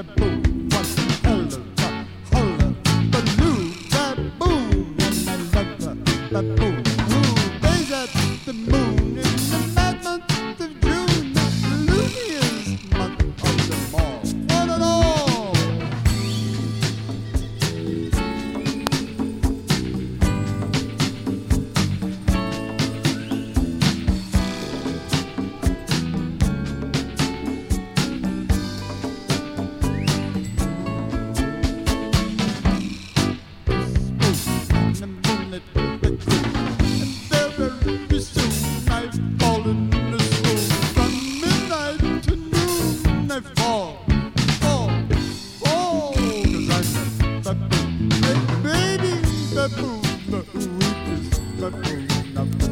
baboon. What the hullabaloo, baboon, and I love the baboon who plays at the moon in the mad month of June, the looniest month of them all. One and all. Baby, baboon, the weakest baboon of